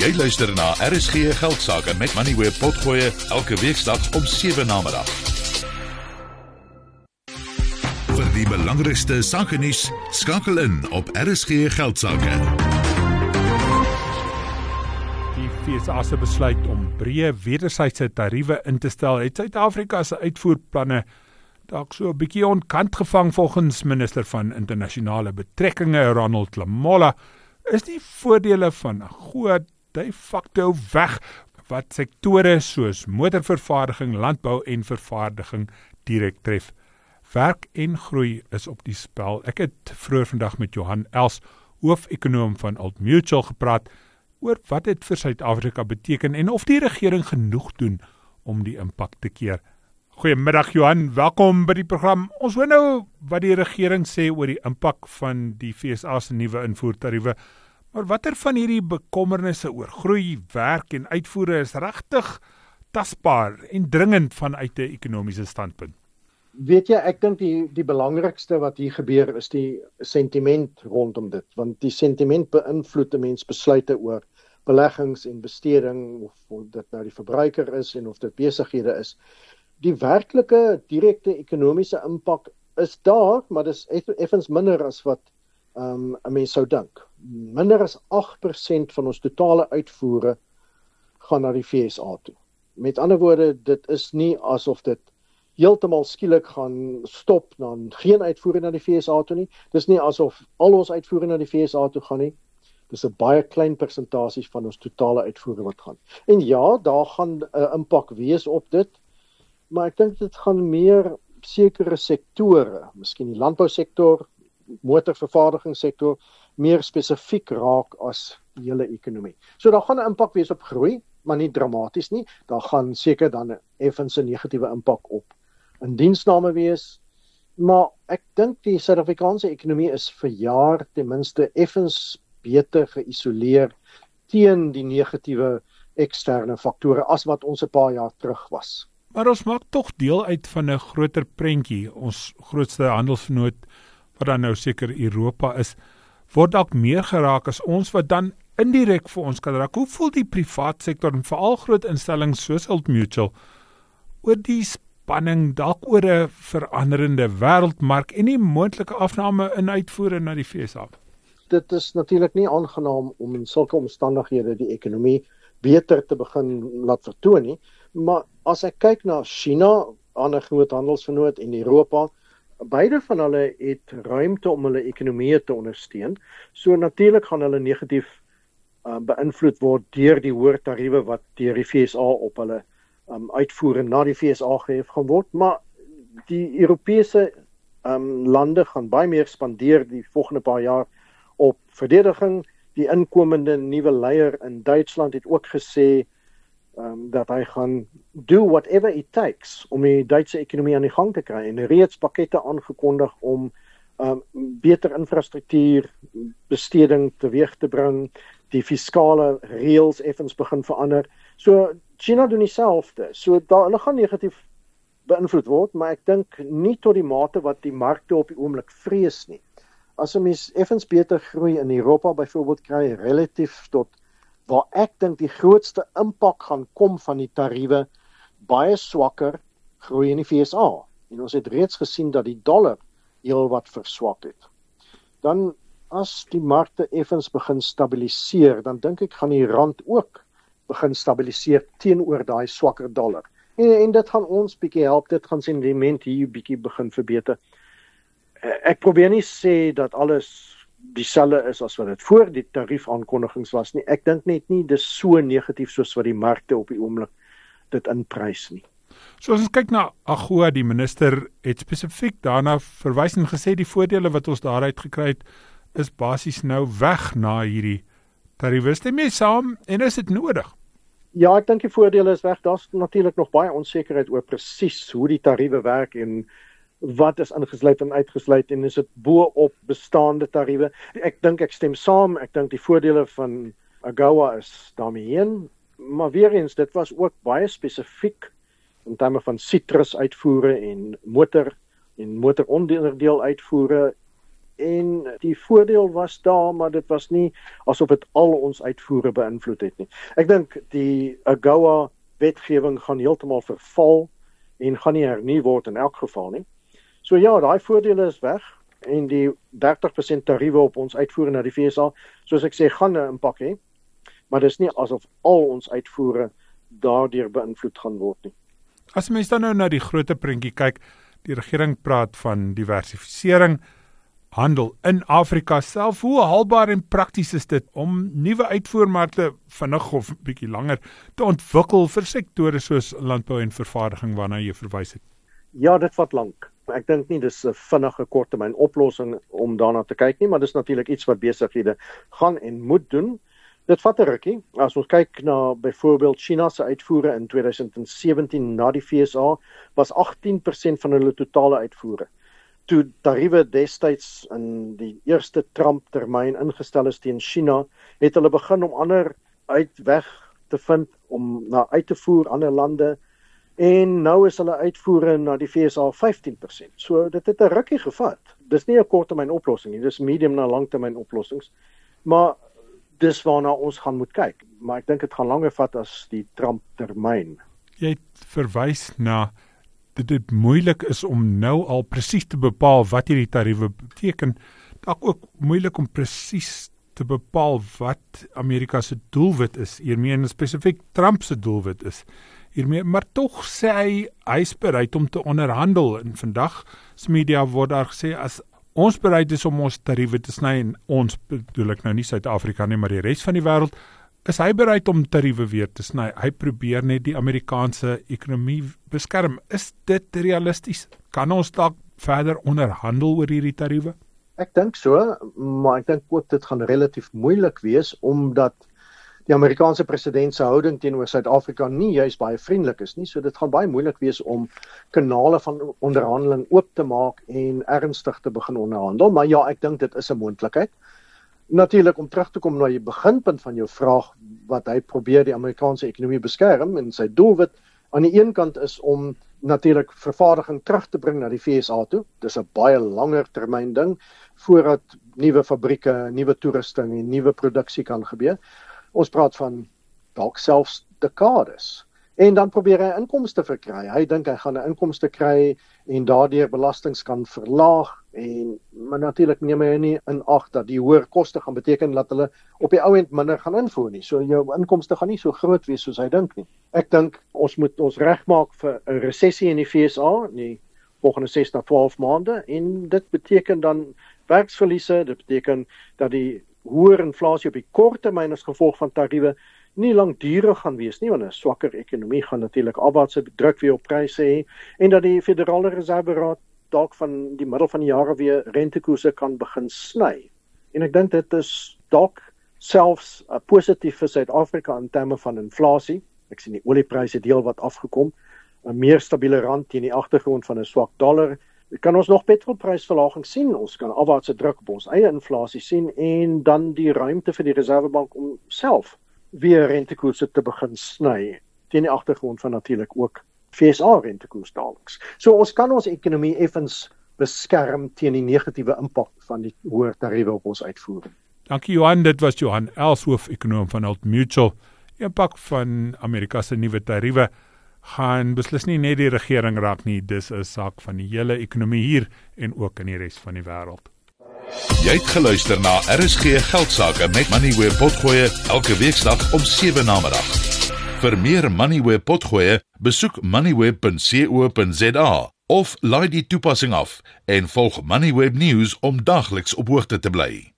Jy luister na RSG Geldsaake met Moneyweb Potgoe elke weeksdag om 7 namiddag. Vir die belangrikste sakenuus, skakel in op RSG Geldsaake. Die FSA se besluit om breë wederwysige tariewe in te stel het Suid-Afrika se uitvoerplanne dalk so 'n bietjie onkant gevang volgens minister van internasionale betrekkinge Ronald Lamola. Is die voordele van AGOA de facto weg wat sektore soos motorvervaardiging, landbou en vervaardiging direk tref. Werk en groei is op die spel. Ek het vroeër vandag met Johan Els, hoofekonoom van Old Mutual, gepraat oor wat dit vir Suid-Afrika beteken en of die regering genoeg doen om die impak te keer. Goeiemiddag Johan, welkom by die program. Ons hoor nou wat die regering sê oor die impak van die FSA se nuwe invoertariewe. Maar watter van hierdie bekommernisse oor groei, werk en uitvoere is regtig tasbaar en dringend vanuit 'n ekonomiese standpunt? Weet jy, ek dink die belangrikste wat hier gebeur is die sentiment rondom dit, want die sentiment beïnvloed 'n mens besluite oor beleggings en besteding, of dit nou die verbruiker is en of dit besighede is. Die werklike direkte ekonomiese impak is daar, maar dis effens minder as wat 'n mens sou dink. Minder as 8% van ons totale uitvoere gaan na die FSA toe. Met ander woorde, dit is nie asof dit heeltemal skielik gaan stop, dan geen uitvoere na die FSA toe nie. Dis nie asof al ons uitvoere na die FSA toe gaan nie. Dis 'n baie klein persentasie van ons totale uitvoere wat gaan. En ja, daar gaan 'n impak wees op dit, maar ek dink dit gaan meer sekere sektore, miskien die landbousektor, motorvervaardigingssektor, meer spesifiek raak as die hele ekonomie. So daar gaan 'n impak wees op groei, maar nie dramaties nie. Daar gaan seker dan effens 'n negatiewe impak op indiensname wees, maar ek dink die Suid-Afrikaanse ekonomie is vir jaar ten minste effens beter geïsoleer teen die negatiewe eksterne faktore as wat ons 'n paar jaar terug was. Maar ons maak tog deel uit van 'n groter prentjie. Ons grootste handelsvernoot, wat dan nou seker Europa is, word dalk meer geraak as ons, wat dan indirek vir ons kan raak. Hoe voel die privaat sektor en veral groot instellings soos Old Mutual oor die spanning, dalk oor 'n veranderende wêreldmark en die moontlike afname in uitvoere na die FSA? Dit is natuurlik nie aangenaam om in sulke omstandighede die ekonomie beter te begin laat vertoon nie, maar as ek kyk na China, ander groot handelsvernoot, en Europa, beide van hulle het ruimte om hulle ekonomieë te ondersteun. So natuurlik gaan hulle negatief beïnvloed word deur die hoër tariewe wat deur die FSA op hulle uitvoere na die FSA gehef gaan word, maar die Europese lande gaan baie meer spandeer die volgende paar jaar op verdediging. Die inkomende nuwe leier in Duitsland het ook gesê dat hy gaan do whatever it takes om die Duitse ekonomie aan die gang te kry, en reeds pakkette aangekondig om beter infrastruktuur, besteding teweeg te bring, die fiskale reëls effens begin verander. So China doen dieselfde. So hulle gaan negatief beïnvloed word, maar ek dink nie tot die mate wat die markte op die oomblik vrees nie. As 'n mens effens beter groei in Europa byvoorbeeld kry, relatief tot waar ek dink die grootste impak gaan kom van die tariewe, baie swakker groei in die FSA. En ons het reeds gesien dat die dollar heel wat verswak het. Dan as die markte effens begin stabiliseer, dan dink ek gaan die rand ook begin stabiliseer teenoor daai swakker dollar. En dit gaan ons bietjie help, dit gaan sentiment hier bietjie begin verbeter. Ek probeer nie sê dat alles dieselfde is as wat dit voor die tariefaankondigings was nie. Ek dink net nie dis so negatief soos wat die markte op die oomblik dit inprys nie. So as ons kyk na AGOA, die minister het spesifiek daarna verwys en gesê die voordele wat ons daaruit gekry het is basies nou weg na hierdie tariewe. Stem mee saam en is dit nodig? Ja, ek dink die voordele is weg. Daar's natuurlik nog baie onsekerheid oor presies hoe die tariewe werk en wat is ingesluit en uitgesluit, en is dit bo op bestaande tariewe. Ek stem saam, ek dink die voordele van AGOA is daarmee heen, maar weer eens, dit was ook baie spesifiek in terme van sitrus uitvoere en motoronderdeel uitvoere en die voordeel was daar, maar dit was nie asof dit al ons uitvoere beïnvloed het nie. Ek dink die AGOA wetgewing gaan heeltemal verval en gaan nie hernu word in elk geval nie. So ja, daai voordele is weg en die 30% tariewe op ons uitvoere na die VSA, soos ek sê, gaan 'n impak hê, maar dis nie asof al ons uitvoere daardeur beïnvloed gaan word nie. As mens dan nou na die groter prentjie kyk, die regering praat van diversifisering, handel in Afrika self. Hoe haalbaar en prakties is dit om nuwe uitvoermarkte vinnig of 'n bietjie langer te ontwikkel vir sektore soos landbou en vervaardiging waarna jy verwys het? Ja, dit vat lank. Ek dink nie dis 'n vinnige korttermyn oplossing om daarna te kyk nie, maar dis natuurlik iets wat besighede gaan en moet doen. Dit vat 'n rukkie. As ons kyk na byvoorbeeld China se uitvoere in 2017 na die VSA, was 18% van hulle totale uitvoere. Toe tariewe destyds in die eerste Trump-termyn ingestel is teen China, het hulle begin om ander uitweg te vind om uit te voer ander lande, en nou is hulle uitvoere na die VSA 15%. So dit het 'n rukkie gevat. Dis nie 'n korttermyn oplossing nie, dis medium na langtermyn oplossings, maar dis waarna ons gaan moet kyk. Maar ek dink dit gaan langer vat as die Trump-termyn. Jy het verwys na dit moeilik is om nou al presies te bepaal wat hierdie tariewe beteken. Dalk ook moeilik om presies te bepaal wat Amerika se doelwit is hiermee, en spesifiek Trump se doelwit is hiermee, maar tog sê hy is bereid om te onderhandel. En vandag se media word daar gesê, as ons bereid is om ons tariewe te sny, en ons bedoel ek nou nie Suid-Afrika nie, maar die res van die wêreld, is hy bereid om tariewe weer te sny. Hy probeer net die Amerikaanse ekonomie beskerm. Is dit realisties? Kan ons dalk verder onderhandel oor hierdie tariewe? Ek dink so, maar ek dink ook dit gaan relatief moeilik wees, omdat die Amerikaanse president se houding teenoor Suid-Afrika nie juis baie vriendelik is nie. So dit gaan baie moeilik wees om kanale van onderhandeling oop te maak en ernstig te begin onderhandel. Maar ja, ek dink dit is 'n moontlikheid. Natuurlik, om terug te kom na die beginpunt van jou vraag, wat hy probeer die Amerikaanse ekonomie beskerm, en sy doelwit aan die een kant is om natuurlik vervaardiging terug te bring na die VSA toe. Dis 'n baie langer termyn ding voordat nuwe fabrieke, nuwe toerusting en nuwe produksie kan gebeur. Ons praat van dalk selfs dekades. En dan probeer hy inkomste verkry. Hy dink hy gaan 'n inkomste kry en daardeur belastings kan verlaag, maar natuurlik neem hy nie in ag dat die hoër koste gaan beteken dat hulle op die ou end minder gaan invoer nie. So jou inkomste gaan nie so groot wees soos hy dink nie. Ek dink ons moet ons regmaak vir 'n resessie in die VSA in die volgende 6 na 12 maande, en dit beteken dan werksverliese, dit beteken dat die hoër inflasie op die kort termyn as gevolg van tariewe nie langdurig gaan wees nie, want 'n swakker ekonomie gaan natuurlik afwaartse druk weer op pryse hê, en dat die Federale Reserveraad dalk van die middel van die jare weer rentekoerse kan begin sny. En ek dink dit is dalk selfs positief vir Suid-Afrika in terme van inflasie. Ek sien die oliepryse deel wat afgekom, 'n meer stabiele rand teen die agtergrond van 'n swak dollar. Kan ons nog petrolprysverlaging sien, ons kan afwaartse druk op ons eie inflasie sien, en dan die ruimte vir die Reservebank om self weer rentekoerse te begin sny, teen die agtergrond van natuurlik ook VSA rentekoersdalings. So ons kan ons ekonomie effens beskerm teen die negatiewe impak van die hoër tariewe op ons uitvoere. Dankie Johan, dit was Johan Els, hoof-ekonoom van Old Mutual. Die impak van Amerika se nuwe tariewe gaan beslis nie net die regering raak nie, dis 'n saak van die hele ekonomie hier en ook in die res van die wêreld. Jy het geluister na RSG Geldsaake met Moneyweb Potgoe elke weeksdag om 7 namiddag. Vir meer Moneyweb Potgoe, besoek moneyweb.co.za of laai die toepassing af en volg Moneyweb News om dagliks op hoogte te bly.